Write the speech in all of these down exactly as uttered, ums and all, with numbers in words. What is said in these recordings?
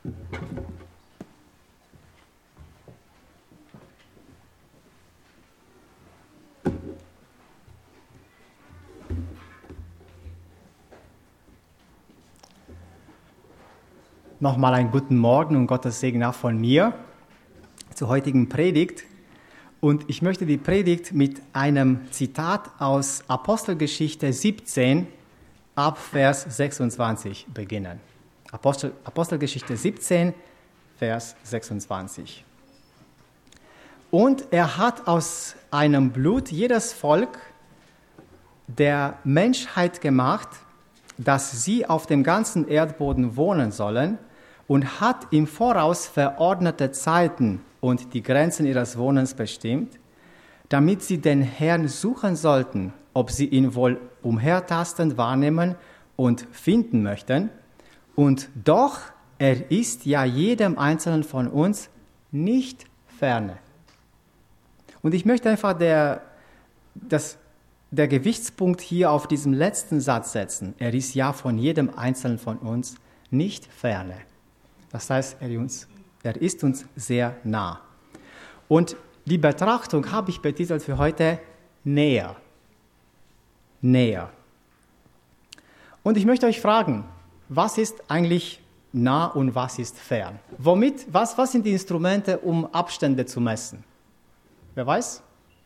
Nochmal einen guten Morgen und Gottes Segen auch von mir zur heutigen Predigt. Und ich möchte die Predigt mit einem Zitat aus Apostelgeschichte siebzehn ab Vers sechsundzwanzig beginnen. Apostel, Apostelgeschichte siebzehn, Vers sechsundzwanzig. Und er hat aus einem Blut jedes Volk der Menschheit gemacht, dass sie auf dem ganzen Erdboden wohnen sollen, und hat im Voraus verordnete Zeiten und die Grenzen ihres Wohnens bestimmt, damit sie den Herrn suchen sollten, ob sie ihn wohl umhertastend wahrnehmen und finden möchten. Und doch, er ist ja jedem Einzelnen von uns nicht ferne. Und ich möchte einfach der, das, der Gewichtspunkt hier auf diesem letzten Satz setzen. Er ist ja von jedem Einzelnen von uns nicht ferne. Das heißt, er, uns, er ist uns sehr nah. Und die Betrachtung habe ich betitelt für heute näher. Näher. Und ich möchte euch fragen, was ist eigentlich nah und was ist fern? Womit, was, was sind die Instrumente, um Abstände zu messen? Wer weiß?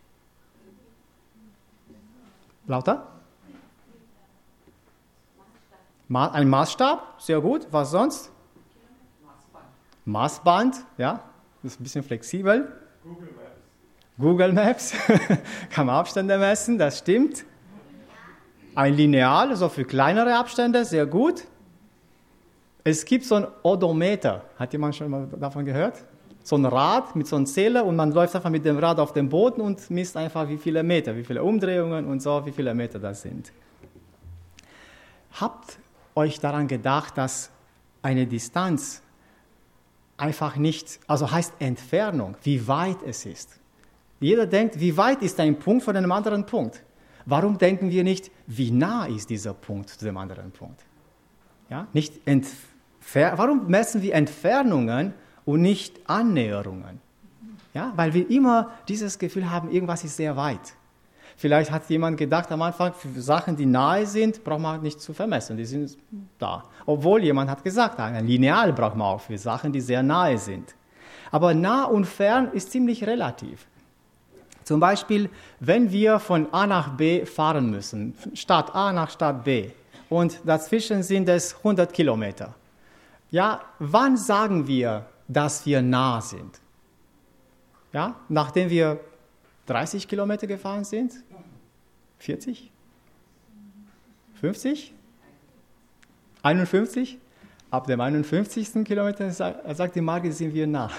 Lauter? Ma- ein Maßstab, sehr gut. Was sonst? Maßband, ja, das ist ein bisschen flexibel. Google Maps. Google Maps, kann man Abstände messen, das stimmt. Ein Lineal, so für kleinere Abstände, sehr gut. Es gibt so ein Odometer, hat jemand schon mal davon gehört? So ein Rad mit so einem Zähler und man läuft einfach mit dem Rad auf dem Boden und misst einfach, wie viele Meter, wie viele Umdrehungen und so, wie viele Meter das sind. Habt euch daran gedacht, dass eine Distanz einfach nicht, also heißt Entfernung, wie weit es ist. Jeder denkt, wie weit ist ein Punkt von einem anderen Punkt? Warum denken wir nicht, wie nah ist dieser Punkt zu dem anderen Punkt? Ja, nicht entfer- Warum messen wir Entfernungen und nicht Annäherungen? Ja, weil wir immer dieses Gefühl haben, irgendwas ist sehr weit. Vielleicht hat jemand gedacht am Anfang, für Sachen, die nahe sind, braucht man nicht zu vermessen, die sind da. Obwohl jemand hat gesagt, ein Lineal braucht man auch für Sachen, die sehr nahe sind. Aber nah und fern ist ziemlich relativ. Zum Beispiel, wenn wir von A nach B fahren müssen, Stadt A nach Stadt B, und dazwischen sind es hundert Kilometer. Ja, wann sagen wir, dass wir nah sind? Ja, nachdem wir dreißig Kilometer gefahren sind? vierzig? fünfzig? einundfünfzig? Ab dem einundfünfzigsten Kilometer sagt die Margit, sind wir nah.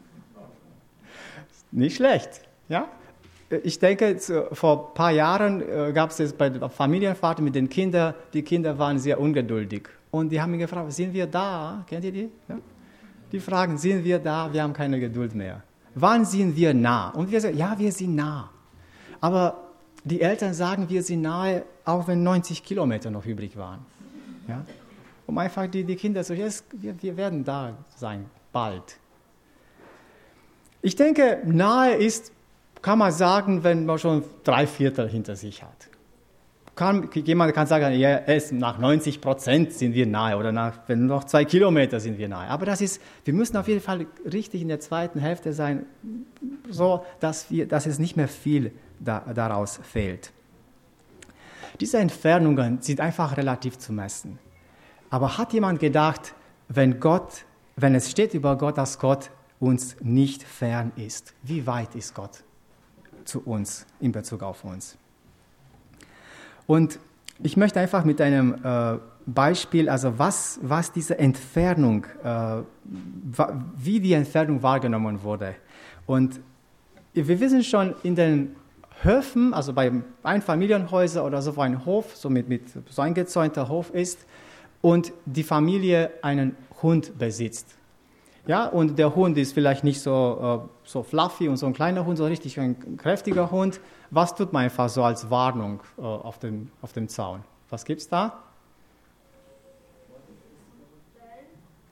Nicht schlecht, ja? Ich denke, vor ein paar Jahren gab es bei der Familienfahrt mit den Kindern, die Kinder waren sehr ungeduldig. Und die haben mich gefragt, sind wir da? Kennt ihr die? Ja? Die fragen, sind wir da? Wir haben keine Geduld mehr. Wann sind wir nah? Und wir sagen, ja, wir sind nah. Aber die Eltern sagen, wir sind nahe, auch wenn neunzig Kilometer noch übrig waren. Ja? Um einfach die, die Kinder zu sagen, yes, wir, wir werden da sein, bald. Ich denke, nahe ist, kann man sagen, wenn man schon drei Viertel hinter sich hat. Kann, jemand kann sagen, ja, es, nach neunzig Prozent sind wir nahe oder nach, wenn noch zwei Kilometer sind wir nahe. Aber das ist, wir müssen auf jeden Fall richtig in der zweiten Hälfte sein, so dass, wir, dass es nicht mehr viel da, daraus fehlt. Diese Entfernungen sind einfach relativ zu messen. Aber hat jemand gedacht, wenn Gott, wenn es steht über Gott, dass Gott uns nicht fern ist, wie weit ist Gott zu uns in Bezug auf uns? Und ich möchte einfach mit einem äh, Beispiel, also was, was diese Entfernung, äh, wie die Entfernung wahrgenommen wurde. Und wir wissen schon, in den Höfen, also bei Einfamilienhäusern oder so, wo ein Hof, so mit, mit so eingezäunter Hof ist, und die Familie einen Hund besitzt. Ja, und der Hund ist vielleicht nicht so, äh, so fluffy und so ein kleiner Hund, so richtig ein kräftiger Hund. Was tut man einfach so als Warnung äh, auf, dem, auf dem Zaun? Was gibt es da?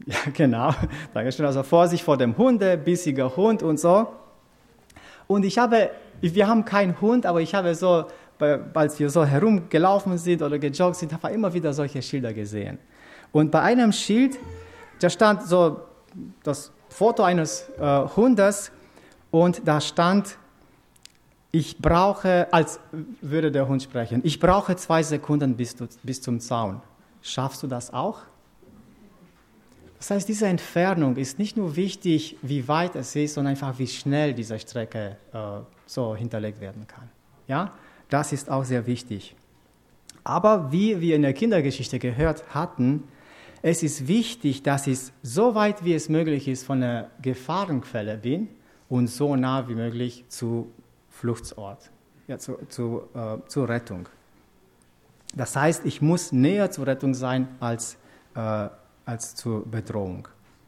Ja, genau. Dankeschön. Also Vorsicht vor dem Hunde, bissiger Hund und so. Und ich habe, wir haben keinen Hund, aber ich habe so, als wir so herumgelaufen sind oder gejoggt sind, habe ich immer wieder solche Schilder gesehen. Und bei einem Schild, da stand so das Foto eines äh, Hundes und da stand, ich brauche, als würde der Hund sprechen, ich brauche zwei Sekunden bis, bis zum Zaun. Schaffst du das auch? Das heißt, diese Entfernung ist nicht nur wichtig, wie weit es ist, sondern einfach, wie schnell diese Strecke äh, so hinterlegt werden kann. Ja, das ist auch sehr wichtig. Aber wie wir in der Kindergeschichte gehört hatten, es ist wichtig, dass ich so weit wie es möglich ist von der Gefahrenquelle bin und so nah wie möglich zu Fluchtsort, ja, zu, zu, äh, zur Rettung. Das heißt, ich muss näher zur Rettung sein als, äh, als zur Bedrohung.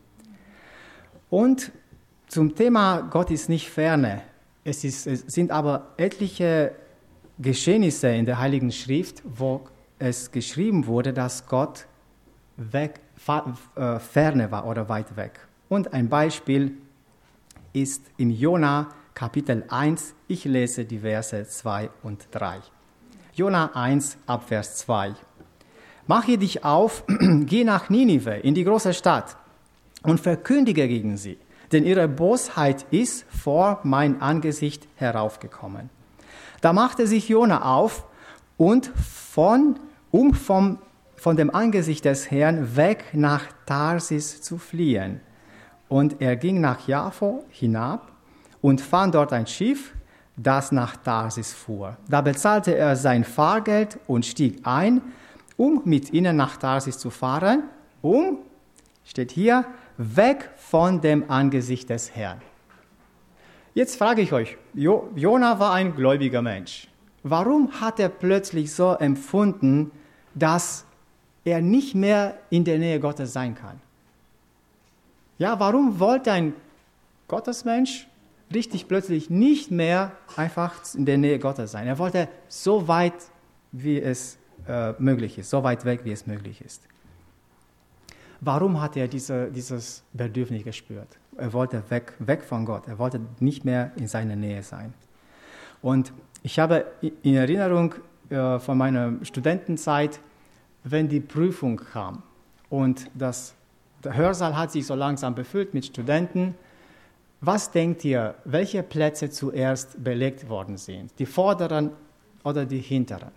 Und zum Thema Gott ist nicht ferne. Es, ist, es sind aber etliche Geschehnisse in der Heiligen Schrift, wo es geschrieben wurde, dass Gott weg, äh, ferne war oder weit weg. Und ein Beispiel ist in Jona Kapitel eins, ich lese die Verse zwei und drei. Jona eins, ab Vers zwei. Mache dich auf, geh nach Ninive, in die große Stadt, und verkündige gegen sie, denn ihre Bosheit ist vor mein Angesicht heraufgekommen. Da machte sich Jona auf, und von, um vom, von dem Angesicht des Herrn weg nach Tarsis zu fliehen. Und er ging nach Jaffo hinab und fand dort ein Schiff, das nach Tarsis fuhr. Da bezahlte er sein Fahrgeld und stieg ein, um mit ihnen nach Tarsis zu fahren, um, steht hier, weg von dem Angesicht des Herrn. Jetzt frage ich euch, jo, Jona war ein gläubiger Mensch. Warum hat er plötzlich so empfunden, dass er nicht mehr in der Nähe Gottes sein kann? Ja, warum wollte ein Gottesmensch richtig plötzlich nicht mehr einfach in der Nähe Gottes sein? Er wollte so weit, wie es äh, möglich ist, so weit weg, wie es möglich ist. Warum hat er diese, dieses Bedürfnis gespürt? Er wollte weg, weg von Gott. Er wollte nicht mehr in seiner Nähe sein. Und ich habe in Erinnerung äh, von meiner Studentenzeit, wenn die Prüfung kam und das, der Hörsaal hat sich so langsam befüllt mit Studenten. Was denkt ihr, welche Plätze zuerst belegt worden sind? Die vorderen oder die hinteren?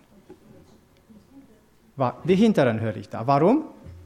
Die hinteren höre ich da. Warum?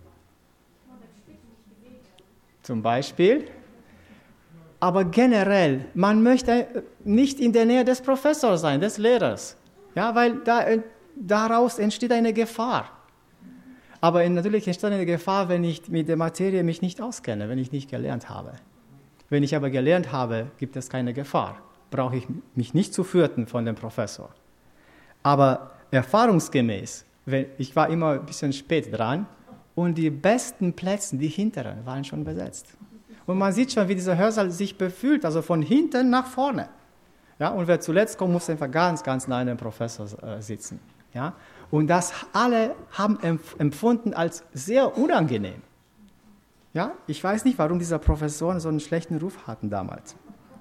Zum Beispiel. Aber generell, man möchte nicht in der Nähe des Professors sein, des Lehrers. Ja, weil da, daraus entsteht eine Gefahr. Aber natürlich entsteht eine Gefahr, wenn ich mit der Materie mich nicht auskenne, wenn ich nicht gelernt habe. Wenn ich aber gelernt habe, gibt es keine Gefahr. Brauche ich mich nicht zu fürchten von dem Professor. Aber erfahrungsgemäß, wenn, ich war immer ein bisschen spät dran und die besten Plätze, die hinteren, waren schon besetzt. Und man sieht schon, wie dieser Hörsaal sich befüllt, also von hinten nach vorne. Ja, und wer zuletzt kommt, muss einfach ganz, ganz nah an dem Professor äh, sitzen. Ja? Und das alle haben empfunden als sehr unangenehm. Ja? Ich weiß nicht, warum diese Professoren so einen schlechten Ruf hatten damals.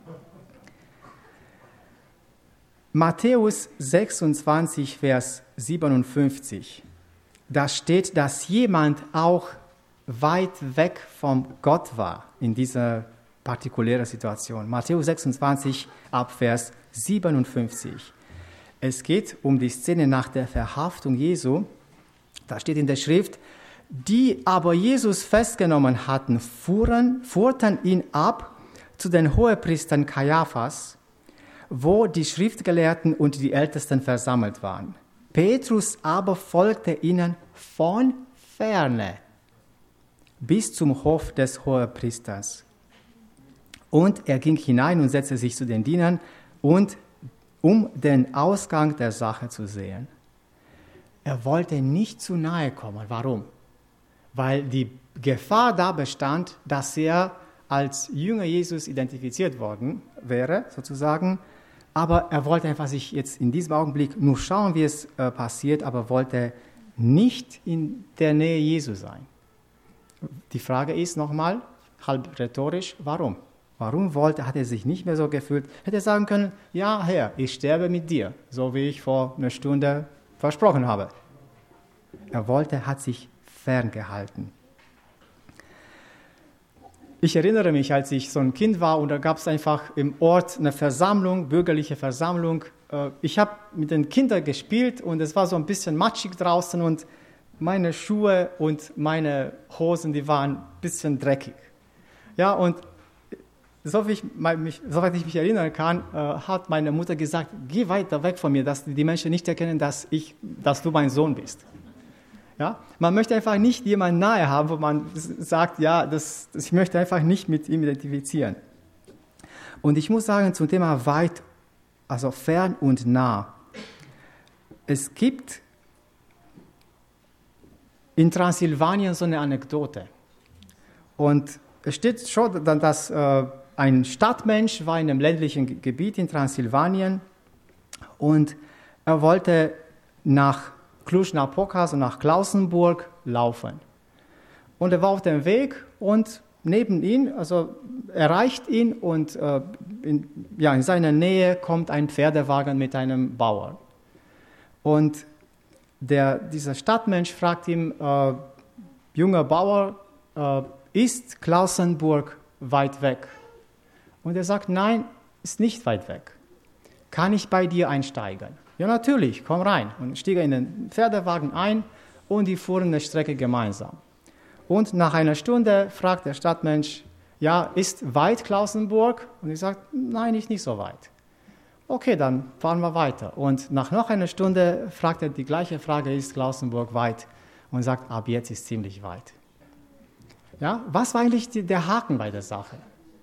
Matthäus sechsundzwanzig, Vers siebenundfünfzig. Da steht, dass jemand auch weit weg von Gott war in dieser partikulären Situation. Matthäus sechsundzwanzig, ab Vers siebenundfünfzig. Es geht um die Szene nach der Verhaftung Jesu. Da steht in der Schrift, die aber Jesus festgenommen hatten, fuhren, fuhrten ihn ab zu den Hohepriestern Kaiaphas, wo die Schriftgelehrten und die Ältesten versammelt waren. Petrus aber folgte ihnen von ferne bis zum Hof des Hohepriesters. Und er ging hinein und setzte sich zu den Dienern, und um den Ausgang der Sache zu sehen. Er wollte nicht zu nahe kommen. Warum? Weil die Gefahr da bestand, dass er als Jünger Jesus identifiziert worden wäre, sozusagen. Aber er wollte einfach sich jetzt in diesem Augenblick nur schauen, wie es äh, passiert, aber wollte nicht in der Nähe Jesu sein. Die Frage ist nochmal, halb rhetorisch, warum? Warum wollte, hat er sich nicht mehr so gefühlt? Hätte er sagen können, ja Herr, ich sterbe mit dir, so wie ich vor einer Stunde versprochen habe. Er wollte, hat sich ferngehalten. Ich erinnere mich, als ich so ein Kind war und da gab es einfach im Ort eine Versammlung, bürgerliche Versammlung. Ich habe mit den Kindern gespielt und es war so ein bisschen matschig draußen und meine Schuhe und meine Hosen, die waren ein bisschen dreckig. Ja, und soweit ich mich, soweit ich mich erinnern kann, hat meine Mutter gesagt, geh weiter weg von mir, dass die Menschen nicht erkennen, dass, ich, dass du mein Sohn bist. Ja? Man möchte einfach nicht jemanden nahe haben, wo man sagt, ja, das, das, ich möchte einfach nicht mit ihm identifizieren. Und ich muss sagen, zum Thema weit, also fern und nah. Es gibt in Transsilvanien so eine Anekdote. Und es steht schon, dass äh, ein Stadtmensch war in einem ländlichen Gebiet in Transsilvanien und er wollte nach Cluj-Napoca, also nach Klausenburg, laufen. Und er war auf dem Weg und neben ihm, also erreicht ihn und äh, in, ja, in seiner Nähe kommt ein Pferdewagen mit einem Bauer. Und der, dieser Stadtmensch fragt ihn, äh, junger Bauer, äh, ist Klausenburg weit weg? Und er sagt, nein, ist nicht weit weg. Kann ich bei dir einsteigen? Ja, natürlich, komm rein. Und stieg in den Pferdewagen ein und die fuhren eine Strecke gemeinsam. Und nach einer Stunde fragt der Stadtmensch, ja, ist weit Klausenburg? Und ich sage, nein, ist nicht so weit. Okay, dann fahren wir weiter. Und nach noch einer Stunde fragt er die gleiche Frage, ist Klausenburg weit? Und sagt, ab jetzt ist ziemlich weit. Ja, was war eigentlich die, der Haken bei der Sache?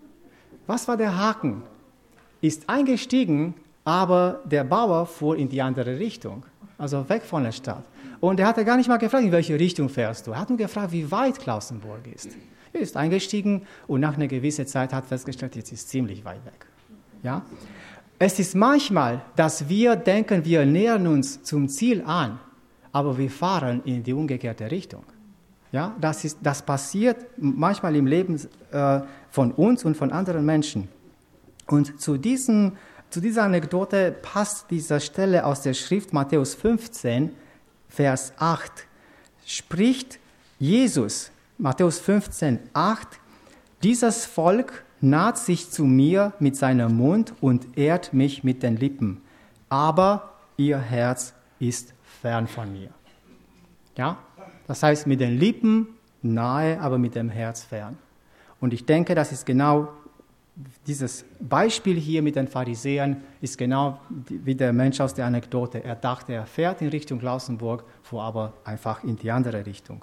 Was war der Haken? Ist eingestiegen, aber der Bauer fuhr in die andere Richtung, also weg von der Stadt. Und er hatte gar nicht mal gefragt, in welche Richtung fährst du. Er hat nur gefragt, wie weit Klausenburg ist. Er ist eingestiegen und nach einer gewissen Zeit hat festgestellt, jetzt ist ziemlich weit weg. Ja? Es ist manchmal, dass wir denken, wir nähern uns zum Ziel an, aber wir fahren in die umgekehrte Richtung. Ja? Das, ist, das passiert manchmal im Leben äh, von uns und von anderen Menschen. Und zu diesem Zu dieser Anekdote passt diese Stelle aus der Schrift Matthäus fünfzehn, Vers acht. Spricht Jesus, Matthäus fünfzehn, acht, dieses Volk naht sich zu mir mit seinem Mund und ehrt mich mit den Lippen, aber ihr Herz ist fern von mir. Ja? Das heißt, mit den Lippen nahe, aber mit dem Herz fern. Und ich denke, das ist genau dieses Beispiel hier mit den Pharisäern ist genau wie der Mensch aus der Anekdote. Er dachte, er fährt in Richtung Klausenburg, fuhr aber einfach in die andere Richtung.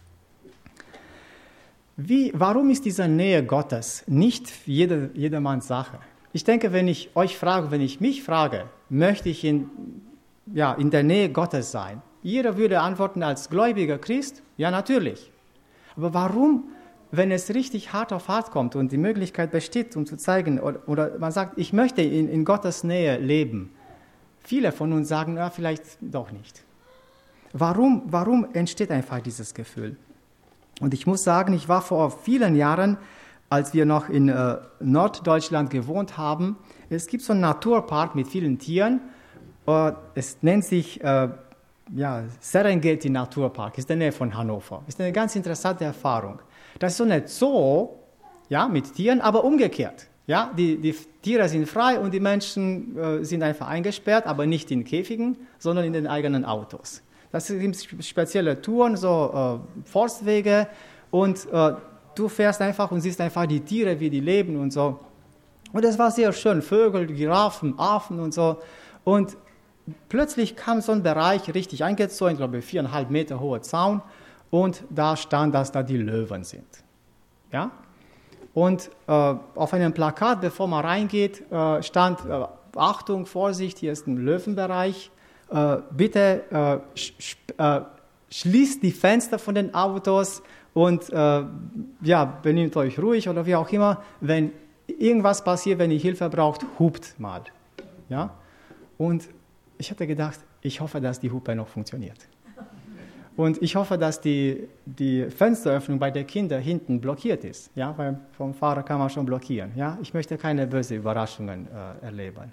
Wie, warum ist diese Nähe Gottes nicht jeder, jedermanns Sache? Ich denke, wenn ich euch frage, wenn ich mich frage, möchte ich in, ja, in der Nähe Gottes sein? Jeder würde antworten als gläubiger Christ, ja natürlich. Aber warum? Wenn es richtig hart auf hart kommt und die Möglichkeit besteht, um zu zeigen, oder, oder man sagt, ich möchte in, in Gottes Nähe leben, viele von uns sagen, ja, vielleicht doch nicht. Warum, warum entsteht einfach dieses Gefühl? Und ich muss sagen, ich war vor vielen Jahren, als wir noch in äh, Norddeutschland gewohnt haben, es gibt so einen Naturpark mit vielen Tieren, äh, es nennt sich äh, ja, Serengeti Naturpark, ist in der Nähe von Hannover. Ist eine ganz interessante Erfahrung. Das ist so eine Zoo, ja, mit Tieren, aber umgekehrt. Ja, die, die Tiere sind frei und die Menschen äh, sind einfach eingesperrt, aber nicht in Käfigen, sondern in den eigenen Autos. Das sind spezielle Touren, so äh, Forstwege und äh, du fährst einfach und siehst einfach die Tiere, wie die leben und so. Und das war sehr schön, Vögel, Giraffen, Affen und so. Und plötzlich kam so ein Bereich richtig eingezogen, ich glaube viereinhalb Meter hoher Zaun. Und da stand, dass da die Löwen sind. Ja? Und äh, auf einem Plakat, bevor man reingeht, äh, stand, äh, Achtung, Vorsicht, hier ist ein Löwenbereich. Äh, bitte äh, sch, äh, schließt die Fenster von den Autos und äh, ja, benehmt euch ruhig oder wie auch immer. Wenn irgendwas passiert, wenn ihr Hilfe braucht, hupt mal. Ja? Und ich hatte gedacht, ich hoffe, dass die Hupe noch funktioniert. Und ich hoffe, dass die, die Fensteröffnung bei den Kindern hinten blockiert ist. Ja, weil vom Fahrer kann man schon blockieren. Ja, ich möchte keine bösen Überraschungen äh, erleben.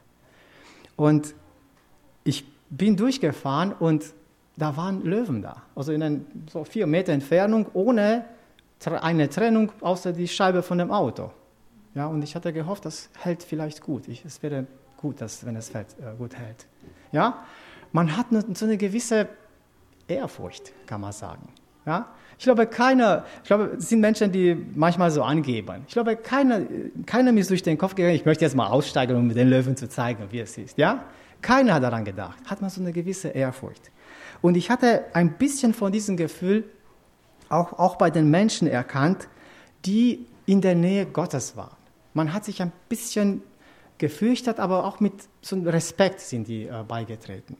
Und ich bin durchgefahren und da waren Löwen da. Also in ein, so vier Meter Entfernung, ohne eine Trennung, außer die Scheibe von dem Auto. Ja, und ich hatte gehofft, das hält vielleicht gut. Ich, es wäre gut, dass, wenn es fällt, äh, gut hält. Ja, man hat eine, so eine gewisse Ehrfurcht, kann man sagen. Ja? Ich glaube, keiner, ich glaube, es sind Menschen, die manchmal so angeben. Ich glaube, keiner, keiner ist durch den Kopf gegangen, ich möchte jetzt mal aussteigen, um den Löwen zu zeigen, wie es ist. Ja? Keiner hat daran gedacht. Hat man so eine gewisse Ehrfurcht. Und ich hatte ein bisschen von diesem Gefühl auch, auch bei den Menschen erkannt, die in der Nähe Gottes waren. Man hat sich ein bisschen gefürchtet, aber auch mit so einem Respekt sind die äh, beigetreten.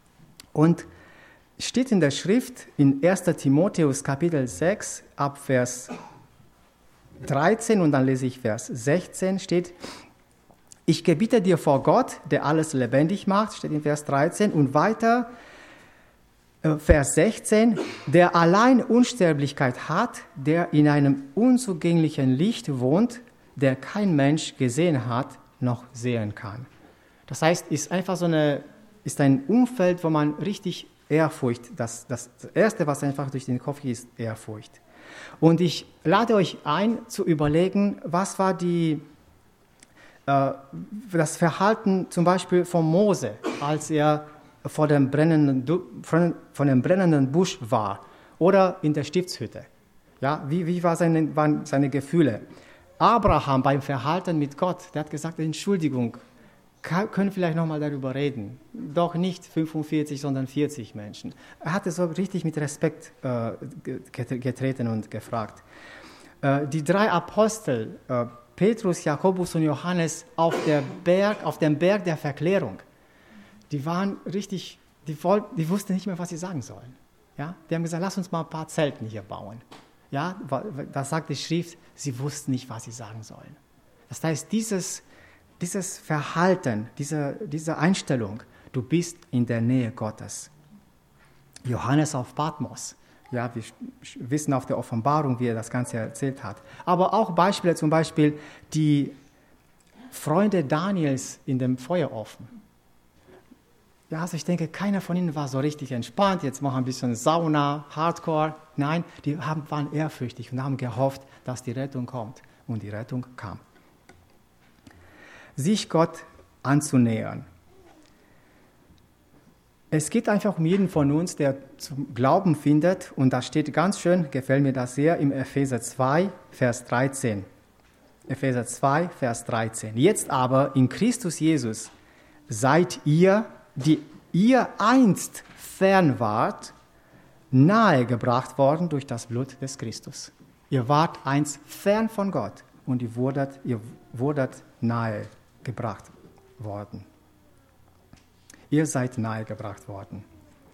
Und steht in der Schrift in erster Timotheus Kapitel sechs ab Vers dreizehn und dann lese ich Vers sechzehn, steht: Ich gebiete dir vor Gott, der alles lebendig macht, steht in Vers dreizehn, und weiter äh, Vers sechzehn, der allein Unsterblichkeit hat, der in einem unzugänglichen Licht wohnt, der kein Mensch gesehen hat, noch sehen kann. Das heißt, ist einfach so eine, ist ein Umfeld, wo man richtig Ehrfurcht, das, das Erste, was einfach durch den Kopf geht, ist Ehrfurcht. Und ich lade euch ein, zu überlegen, was war die, äh, das Verhalten zum Beispiel von Mose, als er vor dem brennenden, von, von dem brennenden Busch war oder in der Stiftshütte. Ja, wie wie war seine, waren seine Gefühle? Abraham beim Verhalten mit Gott, der hat gesagt, Entschuldigung, können vielleicht nochmal darüber reden. Doch nicht fünfundvierzig, sondern vierzig Menschen. Er hatte so richtig mit Respekt äh, getreten und gefragt. Äh, die drei Apostel, äh, Petrus, Jakobus und Johannes, auf, der Berg, auf dem Berg der Verklärung, die waren richtig, die, wollten, die wussten nicht mehr, was sie sagen sollen. Ja? Die haben gesagt, lass uns mal ein paar Zelten hier bauen. Ja? Da sagt die Schrift, sie wussten nicht, was sie sagen sollen. Das heißt, dieses Dieses Verhalten, diese, diese Einstellung, du bist in der Nähe Gottes. Johannes auf Patmos, ja, wir wissen auf der Offenbarung, wie er das Ganze erzählt hat. Aber auch Beispiele, zum Beispiel die Freunde Daniels in dem Feuerofen. Ja, also ich denke, keiner von ihnen war so richtig entspannt, jetzt machen wir ein bisschen Sauna, Hardcore. Nein, die haben, waren ehrfürchtig und haben gehofft, dass die Rettung kommt. Und die Rettung kam. Sich Gott anzunähern. Es geht einfach um jeden von uns, der zum Glauben findet, und da steht ganz schön, gefällt mir das sehr, im Epheser zwei, Vers dreizehn. Epheser zwei, Vers dreizehn. Jetzt aber in Christus Jesus seid ihr, die ihr einst fern wart, nahegebracht worden durch das Blut des Christus. Ihr wart einst fern von Gott und ihr wurdet, ihr wurdet nahe gebracht worden. Ihr seid nahe gebracht worden.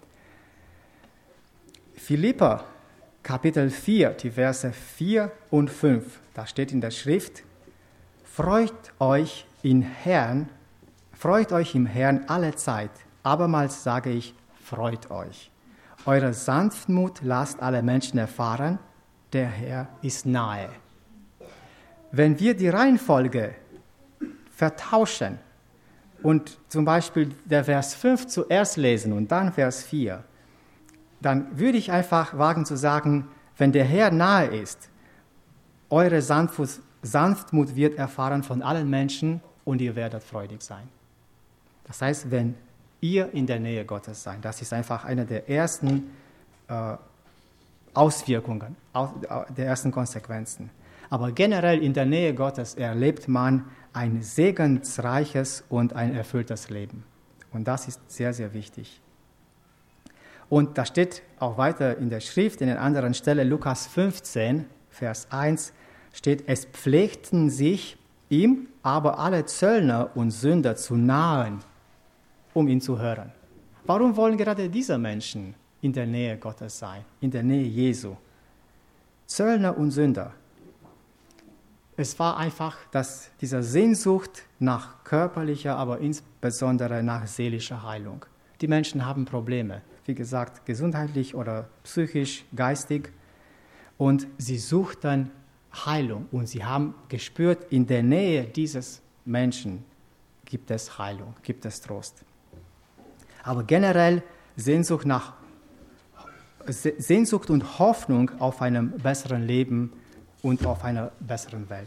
Philipper, Kapitel vier, die Verse vier und fünf, da steht in der Schrift: Freut euch im Herrn, freut euch im Herrn alle Zeit. Abermals sage ich, freut euch. Eure Sanftmut lasst alle Menschen erfahren, der Herr ist nahe. Wenn wir die Reihenfolge vertauschen und zum Beispiel der Vers fünf zuerst lesen und dann Vers vier, dann würde ich einfach wagen zu sagen, wenn der Herr nahe ist, eure Sanftmut wird erfahren von allen Menschen und ihr werdet freudig sein. Das heißt, wenn ihr in der Nähe Gottes seid, das ist einfach eine der ersten äh, Auswirkungen, der ersten Konsequenzen. Aber generell in der Nähe Gottes erlebt man ein segensreiches und ein erfülltes Leben. Und das ist sehr, sehr wichtig. Und da steht auch weiter in der Schrift, in einer anderen Stelle, Lukas fünfzehn, Vers eins, steht, es pflegten sich ihm aber alle Zöllner und Sünder zu nahen, um ihn zu hören. Warum wollen gerade diese Menschen in der Nähe Gottes sein, in der Nähe Jesu? Zöllner und Sünder. Es war einfach dass diese Sehnsucht nach körperlicher, aber insbesondere nach seelischer Heilung. Die Menschen haben Probleme. wie gesagt, gesundheitlich oder psychisch, geistig. Und sie suchten Heilung. Und sie haben gespürt, in der Nähe dieses Menschen gibt es Heilung, gibt es Trost. Aber generell Sehnsucht nach Sehnsucht und Hoffnung auf einem besseren Leben und auf einer besseren Welt.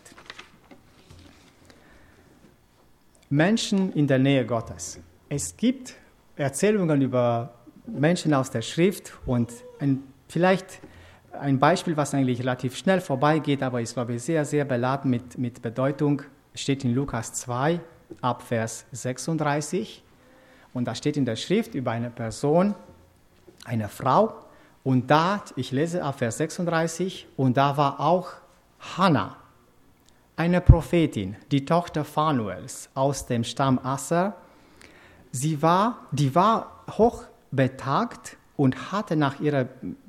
Menschen in der Nähe Gottes. Es gibt Erzählungen über Menschen aus der Schrift und ein, vielleicht ein Beispiel, was eigentlich relativ schnell vorbeigeht, aber ist, glaube ich, sehr, sehr beladen mit, mit Bedeutung, steht in Lukas zwei, ab Vers sechsunddreißig. Und da steht in der Schrift über eine Person, eine Frau, und da, ich lese ab Vers sechsunddreißig, und da war auch Hannah, eine Prophetin, die Tochter Phanuels aus dem Stamm Asser. Sie war, die war hochbetagt und hatte nach ihrer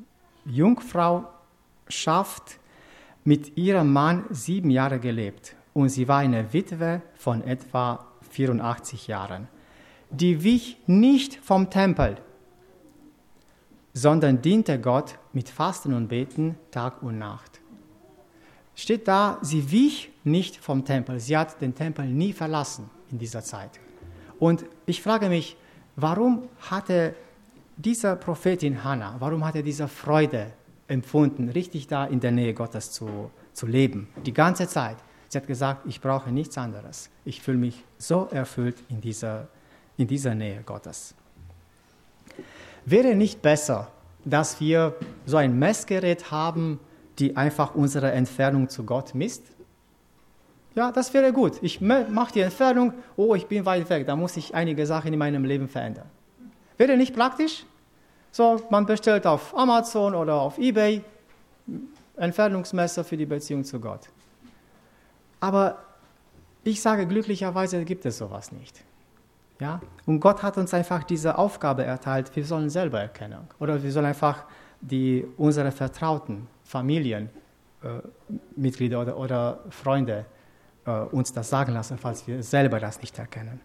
Jungfrauschaft mit ihrem Mann sieben Jahre gelebt. Und sie war eine Witwe von etwa vierundachtzig Jahren. Die wich nicht vom Tempel, sondern diente Gott mit Fasten und Beten Tag und Nacht. Steht da, sie wich nicht vom Tempel. Sie hat den Tempel nie verlassen in dieser Zeit. Und ich frage mich, warum hatte diese Prophetin Hannah, warum hatte diese Freude empfunden, richtig da in der Nähe Gottes zu, zu leben, die ganze Zeit? Sie hat gesagt, ich brauche nichts anderes. Ich fühle mich so erfüllt in dieser, in dieser Nähe Gottes. Wäre nicht besser, dass wir so ein Messgerät haben, die einfach unsere Entfernung zu Gott misst? Ja, das wäre gut. Ich mache die Entfernung, oh, ich bin weit weg, da muss ich einige Sachen in meinem Leben verändern. Wäre nicht praktisch? So, man bestellt auf Amazon oder auf eBay Entfernungsmesser für die Beziehung zu Gott. Aber ich sage, glücklicherweise gibt es sowas nicht. Ja? Und Gott hat uns einfach diese Aufgabe erteilt, wir sollen selber erkennen. Oder wir sollen einfach die, unsere Vertrauten, Familienmitglieder äh, oder, oder Freunde äh, uns das sagen lassen, falls wir selber das nicht erkennen.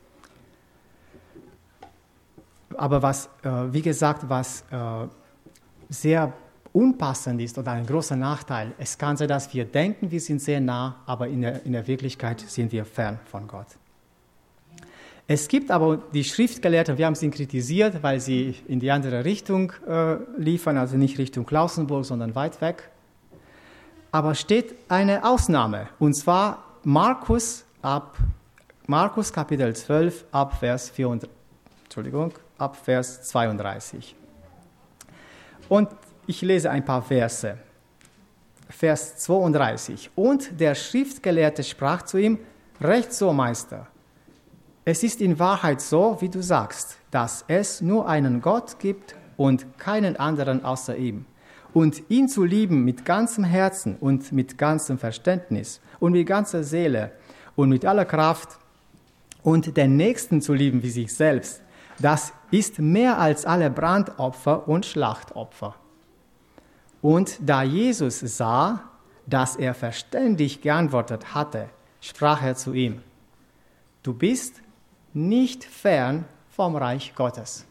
Aber was, äh, wie gesagt, was äh, sehr unpassend ist oder ein großer Nachteil, es kann sein, dass wir denken, wir sind sehr nah, aber in der, in der Wirklichkeit sind wir fern von Gott. Es gibt aber die Schriftgelehrten, wir haben sie kritisiert, weil sie in die andere Richtung äh, liefern, also nicht Richtung Klausenburg, sondern weit weg. Aber steht eine Ausnahme, und zwar Markus, ab, Markus Kapitel zwölf, ab Vers, vierunddreißig, Entschuldigung, ab Vers zweiunddreißig. Und ich lese ein paar Verse. Vers zweiunddreißig. Und der Schriftgelehrte sprach zu ihm, recht so, Meister. Es ist in Wahrheit so, wie du sagst, dass es nur einen Gott gibt und keinen anderen außer ihm. Und ihn zu lieben mit ganzem Herzen und mit ganzem Verständnis und mit ganzer Seele und mit aller Kraft und den Nächsten zu lieben wie sich selbst, das ist mehr als alle Brandopfer und Schlachtopfer. Und da Jesus sah, dass er verständig geantwortet hatte, sprach er zu ihm, du bist nicht fern vom Reich Gottes.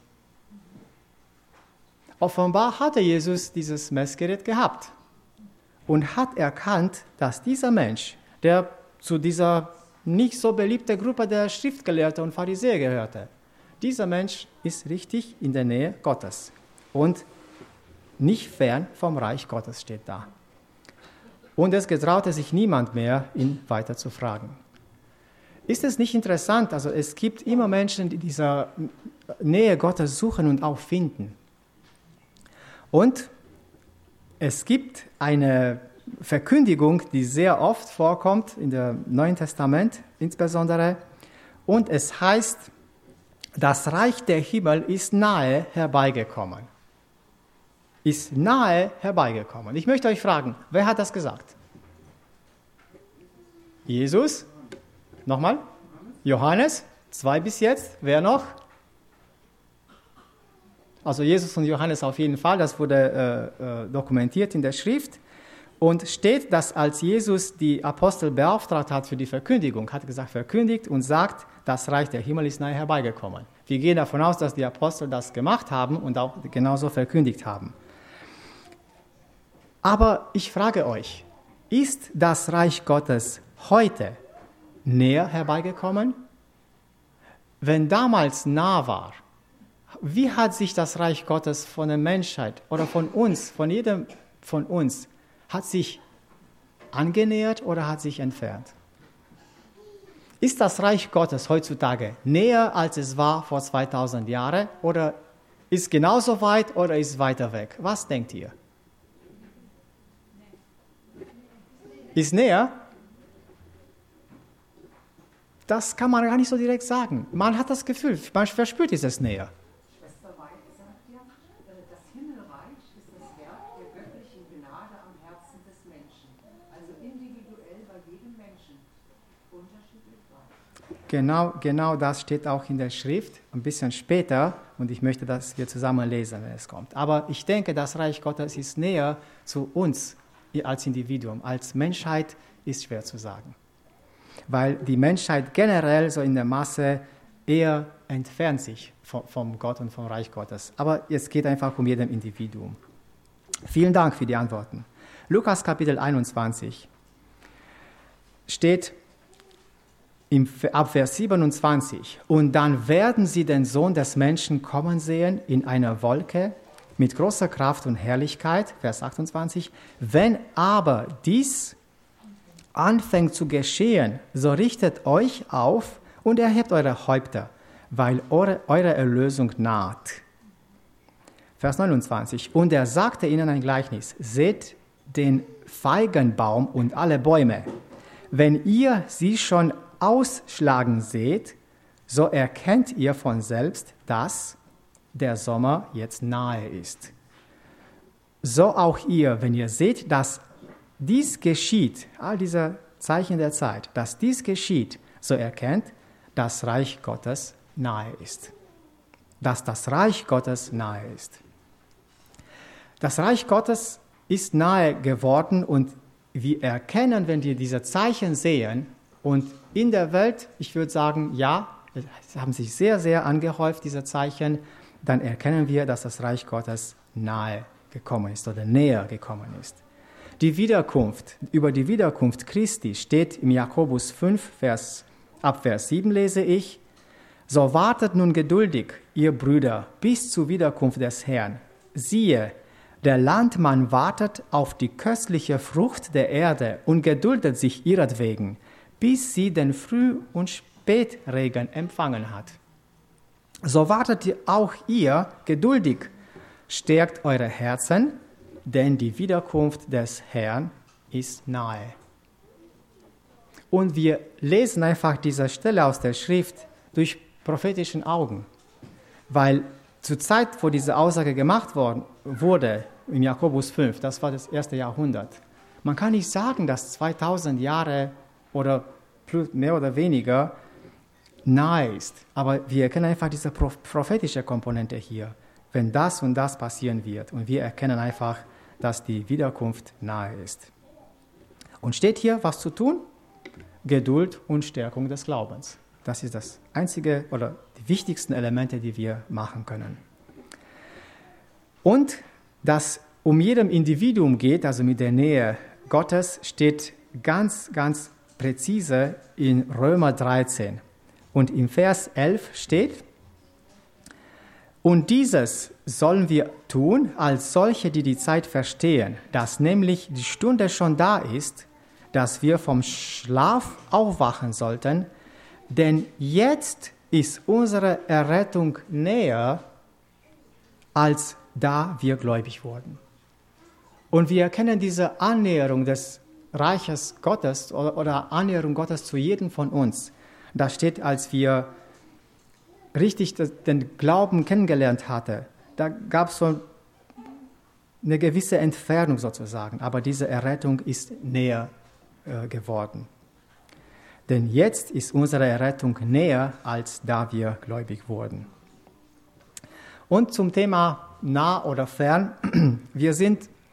Offenbar hatte Jesus dieses Messgerät gehabt und hat erkannt, dass dieser Mensch, der zu dieser nicht so beliebten Gruppe der Schriftgelehrten und Pharisäer gehörte, dieser Mensch ist richtig in der Nähe Gottes und nicht fern vom Reich Gottes steht da. Und es getraute sich niemand mehr, ihn weiter zu fragen. Ist es nicht interessant, also es gibt immer Menschen, die diese Nähe Gottes suchen und auch finden. Und es gibt eine Verkündigung, die sehr oft vorkommt, in dem Neuen Testament insbesondere, und es heißt, das Reich der Himmel ist nahe herbeigekommen. Ist nahe herbeigekommen. Ich möchte euch fragen, wer hat das gesagt? Jesus? Nochmal? Johannes? Zwei bis jetzt. Wer noch? Also Jesus und Johannes auf jeden Fall, das wurde äh, äh, dokumentiert in der Schrift. Und steht, dass als Jesus die Apostel beauftragt hat für die Verkündigung, hat er gesagt, verkündigt und sagt, das Reich der Himmel ist nahe herbeigekommen. Wir gehen davon aus, dass die Apostel das gemacht haben und auch genauso verkündigt haben. Aber ich frage euch, ist das Reich Gottes heute näher herbeigekommen? Wenn damals nah war, wie hat sich das Reich Gottes von der Menschheit oder von uns, von jedem von uns, hat sich angenähert oder hat sich entfernt? Ist das Reich Gottes heutzutage näher, als es war vor zweitausend Jahren, oder ist genauso weit oder ist weiter weg? Was denkt ihr? Ist näher? Das kann man gar nicht so direkt sagen. Man hat das Gefühl, man verspürt dieses Näher. Schwester Weid sagt ja, das Himmelreich ist das Werk der göttlichen Gnade am Herzen des Menschen. Also individuell bei jedem Menschen. Unterschiedlich weit. Genau, genau das steht auch in der Schrift, ein bisschen später. Und ich möchte, dass wir zusammen lesen, wenn es kommt. Aber ich denke, das Reich Gottes ist näher zu uns als Individuum. Als Menschheit ist schwer zu sagen. Weil die Menschheit generell so in der Masse eher entfernt sich vom, vom Gott und vom Reich Gottes. Aber es geht einfach um jedem Individuum. Vielen Dank für die Antworten. Lukas Kapitel einundzwanzig steht im, ab Vers siebenundzwanzig. Und dann werden sie den Sohn des Menschen kommen sehen in einer Wolke mit großer Kraft und Herrlichkeit, Vers achtundzwanzig. Wenn aber dies anfängt zu geschehen, so richtet euch auf und erhebt eure Häupter, weil eure, eure Erlösung naht. Vers neunundzwanzig. Und er sagte ihnen ein Gleichnis. Seht den Feigenbaum und alle Bäume. Wenn ihr sie schon ausschlagen seht, so erkennt ihr von selbst, dass der Sommer jetzt nahe ist. So auch ihr, wenn ihr seht, dass dies geschieht, all diese Zeichen der Zeit, dass dies geschieht, so erkennt, dass Reich Gottes nahe ist. Dass das Reich Gottes nahe ist. Das Reich Gottes ist nahe geworden und wir erkennen, wenn wir diese Zeichen sehen und in der Welt, ich würde sagen, ja, es haben sich sehr, sehr angehäuft, diese Zeichen, dann erkennen wir, dass das Reich Gottes nahe gekommen ist oder näher gekommen ist. Die Wiederkunft, über die Wiederkunft Christi steht im Jakobus fünf, Vers, ab Vers sieben lese ich, so wartet nun geduldig, ihr Brüder, bis zur Wiederkunft des Herrn. Siehe, der Landmann wartet auf die köstliche Frucht der Erde und geduldet sich ihretwegen, bis sie den Früh- und Spätregen empfangen hat. So wartet auch ihr geduldig, stärkt eure Herzen, denn die Wiederkunft des Herrn ist nahe. Und wir lesen einfach diese Stelle aus der Schrift durch prophetischen Augen, weil zur Zeit, wo diese Aussage gemacht worden, wurde, im Jakobus fünf, das war das erste Jahrhundert, man kann nicht sagen, dass zweitausend Jahre oder mehr oder weniger nahe ist. Aber wir erkennen einfach diese prophetische Komponente hier, wenn das und das passieren wird. Und wir erkennen einfach, dass die Wiederkunft nahe ist. Und steht hier, was zu tun? Geduld und Stärkung des Glaubens. Das ist das einzige oder die wichtigsten Elemente, die wir machen können. Und dass um jedem Individuum geht, also mit der Nähe Gottes, steht ganz, ganz präzise in Römer dreizehn. Und im Vers elf steht, und dieses sollen wir tun, als solche, die die Zeit verstehen, dass nämlich die Stunde schon da ist, dass wir vom Schlaf aufwachen sollten, denn jetzt ist unsere Errettung näher, als da wir gläubig wurden. Und wir erkennen diese Annäherung des Reiches Gottes oder, oder Annäherung Gottes zu jedem von uns. Da steht, als wir richtig den Glauben kennengelernt hatten, da gab es so eine gewisse Entfernung sozusagen, aber diese Errettung ist näher äh, geworden. Denn jetzt ist unsere Errettung näher, als da wir gläubig wurden. Und zum Thema nah oder fern, wir sind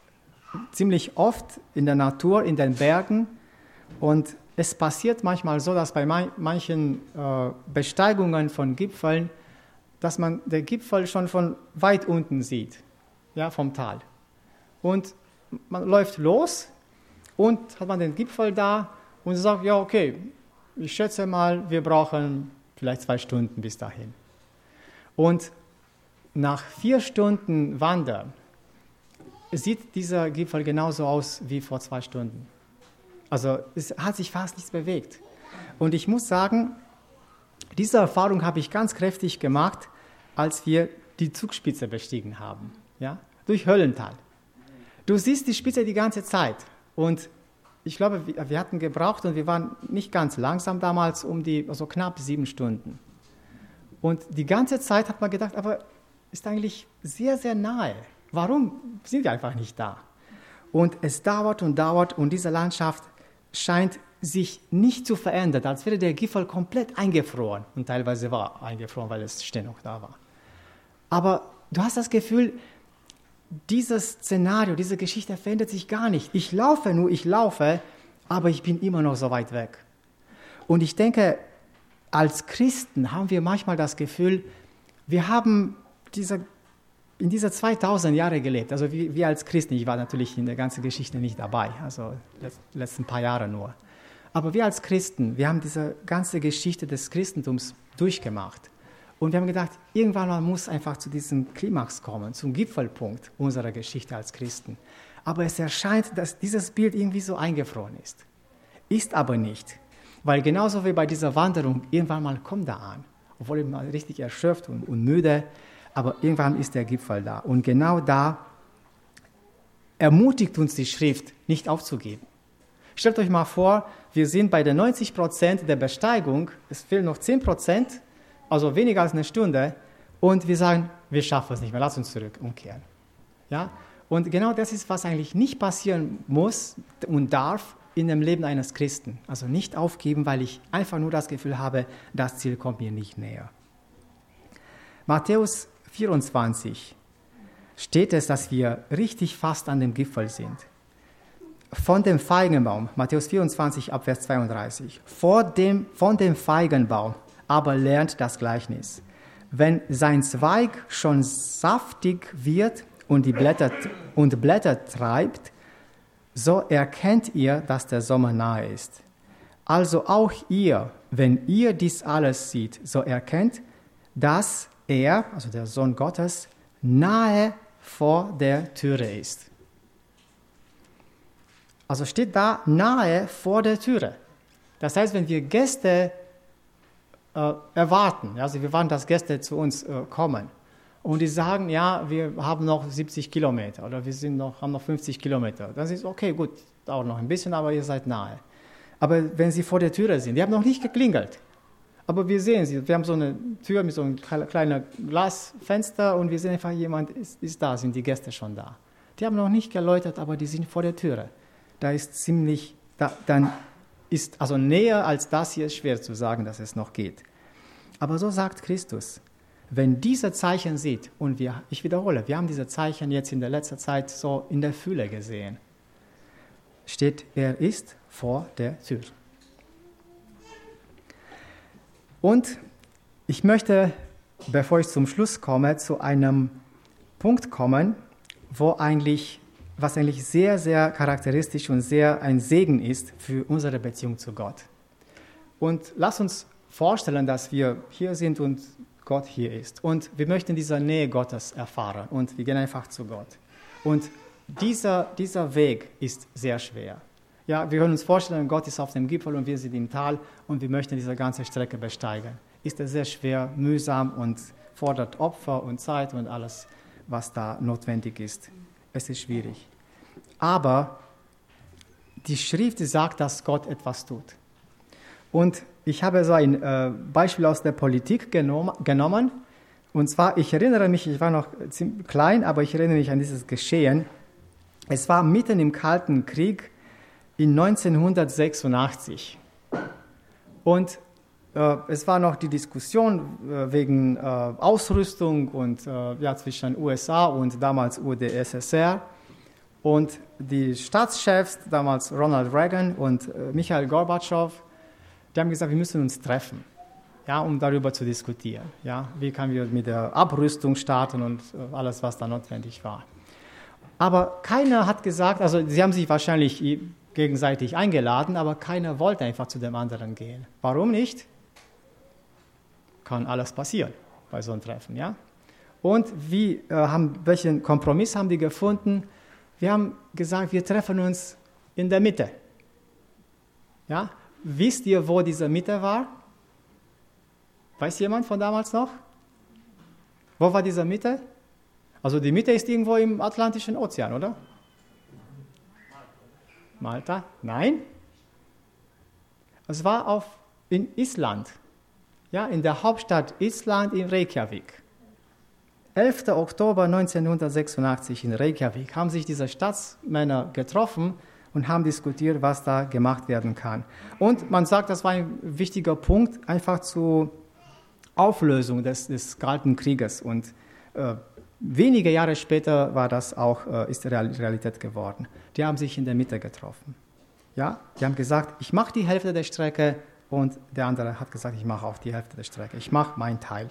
ziemlich oft in der Natur, in den Bergen. Und es passiert manchmal so, dass bei manchen äh, Besteigungen von Gipfeln, dass man den Gipfel schon von weit unten sieht, ja, vom Tal. Und man läuft los und hat man den Gipfel da und sagt, ja, okay, ich schätze mal, wir brauchen vielleicht zwei Stunden bis dahin. Und nach vier Stunden Wandern sieht dieser Gipfel genauso aus wie vor zwei Stunden. Also es hat sich fast nichts bewegt. Und ich muss sagen, diese Erfahrung habe ich ganz kräftig gemacht, als wir die Zugspitze bestiegen haben, ja, durch Höllental. Du siehst die Spitze die ganze Zeit. Und ich glaube, wir hatten gebraucht und wir waren nicht ganz langsam damals, um die, also knapp sieben Stunden. Und die ganze Zeit hat man gedacht, aber ist eigentlich sehr, sehr nahe. Warum sind wir einfach nicht da? Und es dauert und dauert und diese Landschaft scheint sich nicht zu verändern, als wäre der Gipfel komplett eingefroren. Und teilweise war eingefroren, weil es ständig da war. Aber du hast das Gefühl, dieses Szenario, diese Geschichte verändert sich gar nicht. Ich laufe nur, ich laufe, aber ich bin immer noch so weit weg. Und ich denke, als Christen haben wir manchmal das Gefühl, wir haben diese, in diese zweitausend Jahre gelebt. Also wir, wir als Christen, ich war natürlich in der ganzen Geschichte nicht dabei, also die letzten paar Jahre nur. Aber wir als Christen, wir haben diese ganze Geschichte des Christentums durchgemacht. Und wir haben gedacht, irgendwann mal muss einfach zu diesem Klimax kommen, zum Gipfelpunkt unserer Geschichte als Christen. Aber es erscheint, dass dieses Bild irgendwie so eingefroren ist. Ist aber nicht. Weil genauso wie bei dieser Wanderung, irgendwann mal kommt er an. Obwohl ich mal richtig erschöpft und, und müde, aber irgendwann ist der Gipfel da. Und genau da ermutigt uns die Schrift, nicht aufzugeben. Stellt euch mal vor, wir sind bei den neunzig Prozent der Besteigung, es fehlen noch zehn Prozent, also weniger als eine Stunde, und wir sagen, wir schaffen es nicht mehr, lass uns zurück umkehren. Ja? Und genau das ist, was eigentlich nicht passieren muss und darf in dem Leben eines Christen. Also nicht aufgeben, weil ich einfach nur das Gefühl habe, das Ziel kommt mir nicht näher. Matthäus vierundzwanzig steht es, dass wir richtig fast an dem Gipfel sind. Von dem Feigenbaum, Matthäus vierundzwanzig, Abvers zweiunddreißig, vor dem, von dem Feigenbaum aber lernt das Gleichnis. Wenn sein Zweig schon saftig wird und die Blätter, und Blätter treibt, so erkennt ihr, dass der Sommer nahe ist. Also auch ihr, wenn ihr dies alles seht, so erkennt, dass er, also der Sohn Gottes, nahe vor der Türe ist. Also steht da nahe vor der Türe. Das heißt, wenn wir Gäste äh, erwarten, also wir warten, dass Gäste zu uns äh, kommen und die sagen, ja, wir haben noch siebzig Kilometer oder wir sind noch, haben noch fünfzig Kilometer, dann ist es okay, gut, dauert noch ein bisschen, aber ihr seid nahe. Aber wenn sie vor der Türe sind, die haben noch nicht geklingelt, aber wir sehen sie, wir haben so eine Tür mit so einem kleinen Glasfenster und wir sehen einfach, jemand ist, ist da, sind die Gäste schon da. Die haben noch nicht geläutet, aber die sind vor der Türe. Da ist ziemlich, da, dann ist, also näher als das hier ist schwer zu sagen, dass es noch geht. Aber so sagt Christus, wenn diese Zeichen sieht, und wir, ich wiederhole, wir haben diese Zeichen jetzt in der letzten Zeit so in der Fülle gesehen, steht, er ist vor der Tür. Und ich möchte, bevor ich zum Schluss komme, zu einem Punkt kommen, wo eigentlich was eigentlich sehr, sehr charakteristisch und sehr ein Segen ist für unsere Beziehung zu Gott. Und lass uns vorstellen, dass wir hier sind und Gott hier ist. Und wir möchten diese Nähe Gottes erfahren und wir gehen einfach zu Gott. Und dieser, dieser Weg ist sehr schwer. Ja, wir können uns vorstellen, Gott ist auf dem Gipfel und wir sind im Tal und wir möchten diese ganze Strecke besteigen. Ist es sehr schwer, mühsam und fordert Opfer und Zeit und alles, was da notwendig ist. Es ist schwierig. Aber die Schrift sagt, dass Gott etwas tut. Und ich habe so ein äh, Beispiel aus der Politik genom- genommen. Und zwar, ich erinnere mich, ich war noch ziemlich klein, aber ich erinnere mich an dieses Geschehen. Es war mitten im Kalten Krieg in neunzehnhundertsechsundachtzig. Und äh, es war noch die Diskussion äh, wegen äh, Ausrüstung und, äh, ja, zwischen U S A und damals U d S S R. Und die Staatschefs, damals Ronald Reagan und äh, Michail Gorbatschow, die haben gesagt, wir müssen uns treffen, ja, um darüber zu diskutieren. Ja, wie können wir mit der Abrüstung starten und äh, alles, was da notwendig war. Aber keiner hat gesagt, also sie haben sich wahrscheinlich gegenseitig eingeladen, aber keiner wollte einfach zu dem anderen gehen. Warum nicht? Kann alles passieren bei so einem Treffen, ja? Und wie, äh, haben, welchen Kompromiss haben die gefunden? Wir haben gesagt, wir treffen uns in der Mitte. Ja? Wisst ihr, wo diese Mitte war? Weiß jemand von damals noch? Wo war diese Mitte? Also die Mitte ist irgendwo im Atlantischen Ozean, oder? Malta? Nein. Es war auf, in Island. Ja, in der Hauptstadt Island in Reykjavik. elfter Oktober neunzehnhundertsechsundachtzig in Reykjavik haben sich diese Staatsmänner getroffen und haben diskutiert, was da gemacht werden kann. Und man sagt, das war ein wichtiger Punkt, einfach zur Auflösung des, des Kalten Krieges. Und äh, wenige Jahre später war das auch, äh, ist Realität geworden. Die haben sich in der Mitte getroffen. Ja, die haben gesagt, ich mache die Hälfte der Strecke, und der andere hat gesagt, ich mache auch die Hälfte der Strecke. Ich mache meinen Teil.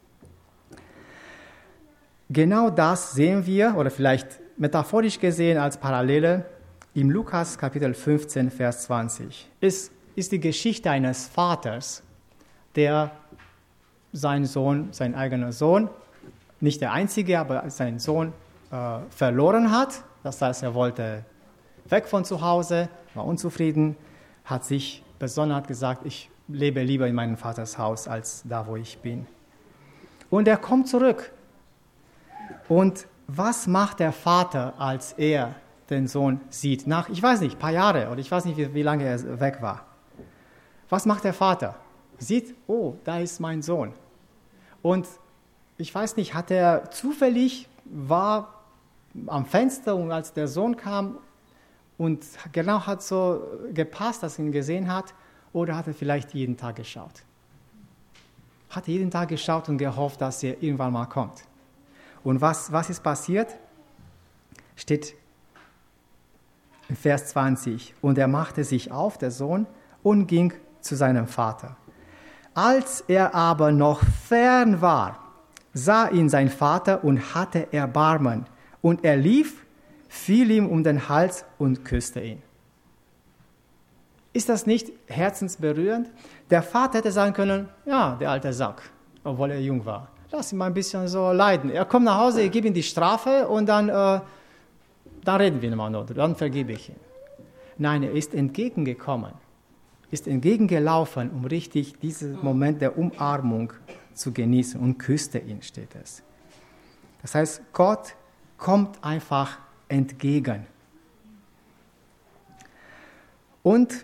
Genau das sehen wir, oder vielleicht metaphorisch gesehen als Parallele, im Lukas Kapitel fünfzehn, Vers zwanzig. Es ist die Geschichte eines Vaters, der seinen Sohn, seinen eigenen Sohn, nicht der einzige, aber seinen Sohn äh, verloren hat. Das heißt, er wollte weg von zu Hause, war unzufrieden, hat sich besonnen, hat gesagt, ich lebe lieber in meinem Vaters Haus als da, wo ich bin. Und er kommt zurück. Und was macht der Vater, als er den Sohn sieht? Nach, ich weiß nicht, ein paar Jahre oder ich weiß nicht, wie, wie lange er weg war. Was macht der Vater? Sieht, oh, da ist mein Sohn. Und ich weiß nicht, hat er zufällig, war am Fenster und als der Sohn kam und genau hat so gepasst, dass er ihn gesehen hat, oder hat er vielleicht jeden Tag geschaut? Hat er jeden Tag geschaut und gehofft, dass er irgendwann mal kommt. Und was, was ist passiert? Steht in Vers zwanzig. Und er machte sich auf, der Sohn, und ging zu seinem Vater. Als er aber noch fern war, sah ihn sein Vater und hatte Erbarmen. Und er lief, fiel ihm um den Hals und küsste ihn. Ist das nicht herzensberührend? Der Vater hätte sagen können, ja, der alte Sack, obwohl er jung war. Lass ihn mal ein bisschen so leiden. Er kommt nach Hause, ich gebe ihm die Strafe und dann, äh, dann reden wir mal noch, dann vergebe ich ihn. Nein, er ist entgegengekommen, ist entgegengelaufen, um richtig diesen Moment der Umarmung zu genießen und küsste ihn, steht es. Das heißt, Gott kommt einfach entgegen. Und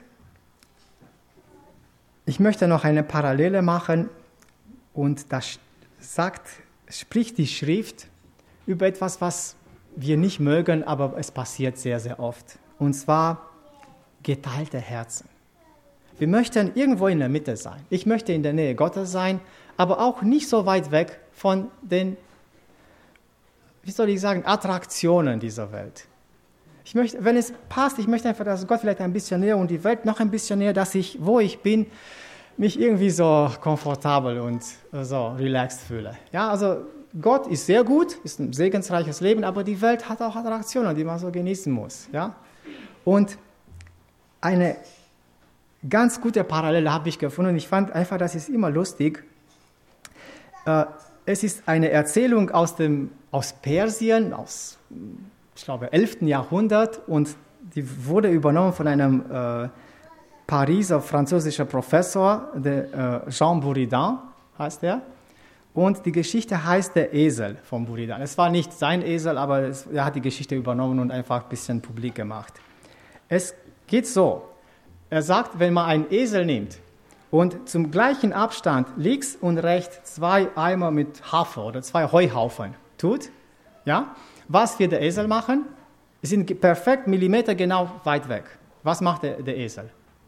ich möchte noch eine Parallele machen und das sagt, spricht die Schrift über etwas, was wir nicht mögen, aber es passiert sehr, sehr oft. Und zwar geteilte Herzen. Wir möchten irgendwo in der Mitte sein. Ich möchte in der Nähe Gottes sein, aber auch nicht so weit weg von den, wie soll ich sagen, Attraktionen dieser Welt. Ich möchte, wenn es passt, ich möchte einfach, dass Gott vielleicht ein bisschen näher und die Welt noch ein bisschen näher, dass ich, wo ich bin, mich irgendwie so komfortabel und so relaxed fühle. Ja, also Gott ist sehr gut, ist ein segensreiches Leben, aber die Welt hat auch Attraktionen, die man so genießen muss. Ja? Und eine ganz gute Parallele habe ich gefunden. Ich fand einfach, das ist immer lustig. Äh, es ist eine Erzählung aus, dem, aus Persien, aus, ich glaube, elften Jahrhundert und die wurde übernommen von einem äh, Pariser französischer Professor, der, äh, Jean Buridan heißt er. Und die Geschichte heißt Der Esel von Buridan. Es war nicht sein Esel, aber es, er hat die Geschichte übernommen und einfach ein bisschen publik gemacht. Es geht so. Er sagt, wenn man einen Esel nimmt und zum gleichen Abstand links und rechts zwei Eimer mit Hafer oder zwei Heuhaufen tut, ja, was wird der Esel machen? Sie sind perfekt millimetergenau weit weg. Was macht der, der Esel?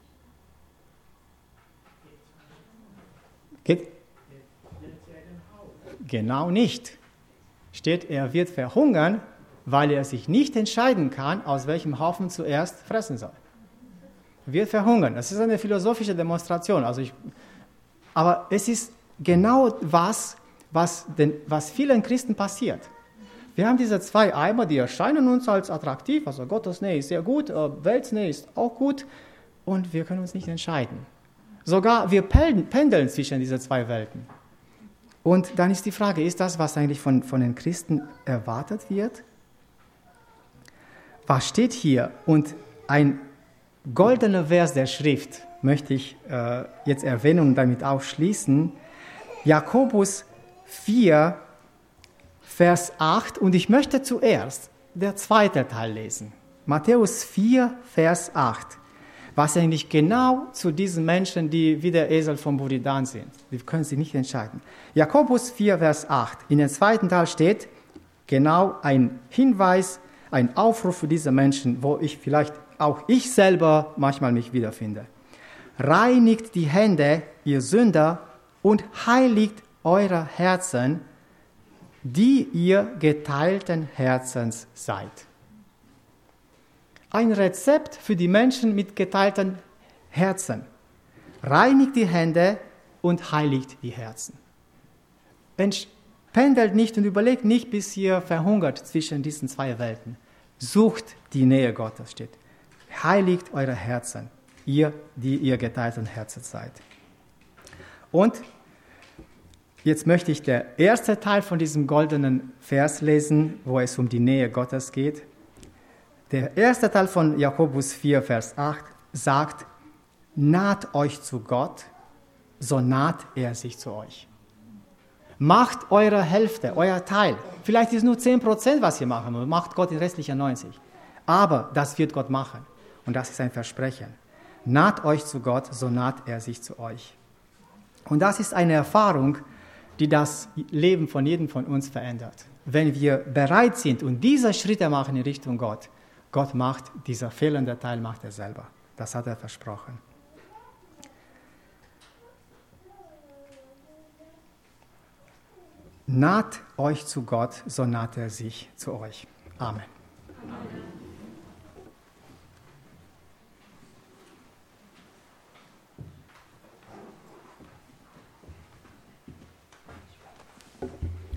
Geht? Genau nicht. Steht, er wird verhungern weil er sich nicht entscheiden kann, aus welchem Haufen zuerst fressen soll. Er wird verhungern. Das ist eine philosophische Demonstration. Also ich, aber es ist genau was, was, den, was vielen Christen passiert. Wir haben diese zwei Eimer, die erscheinen uns als attraktiv, also Gottes Nähe ist sehr gut, Weltsnähe ist auch gut, und wir können uns nicht entscheiden. Sogar wir pendeln zwischen diese zwei Welten. Und dann ist die Frage, ist das, was eigentlich von, von den Christen erwartet wird? Was steht hier? Und ein goldener Vers der Schrift möchte ich äh, jetzt erwähnen und damit auch schließen. Jakobus vier, Vers acht, und ich möchte zuerst der zweite Teil lesen. Matthäus vier, Vers acht, was eigentlich genau zu diesen Menschen, die wie der Esel vom Buridan sind. Die können sich nicht entscheiden. Jakobus vier, Vers acht, in dem zweiten Teil steht genau ein Hinweis, ein Aufruf für diese Menschen, wo ich vielleicht auch ich selber manchmal mich wiederfinde. Reinigt die Hände, ihr Sünder, und heiligt eure Herzen, die ihr geteilten Herzens seid. Ein Rezept für die Menschen mit geteilten Herzen. Reinigt die Hände und heiligt die Herzen. Pendelt nicht und überlegt nicht, bis ihr verhungert zwischen diesen zwei Welten. Sucht die Nähe Gottes, steht. Heiligt eure Herzen, ihr, die ihr geteilten Herzen seid. Und jetzt möchte ich den ersten Teil von diesem goldenen Vers lesen, wo es um die Nähe Gottes geht. Der erste Teil von Jakobus vier, Vers acht sagt, naht euch zu Gott, so naht er sich zu euch. Macht eure Hälfte, euer Teil. Vielleicht ist nur zehn Prozent, was ihr machen wollt, macht Gott die restlichen neunzig. Aber das wird Gott machen. Und das ist ein Versprechen. Naht euch zu Gott, so naht er sich zu euch. Und das ist eine Erfahrung, die das Leben von jedem von uns verändert. Wenn wir bereit sind und diese Schritte machen in Richtung Gott, Gott macht, dieser fehlende Teil macht er selber. Das hat er versprochen. Naht euch zu Gott, so naht er sich zu euch. Amen. Amen.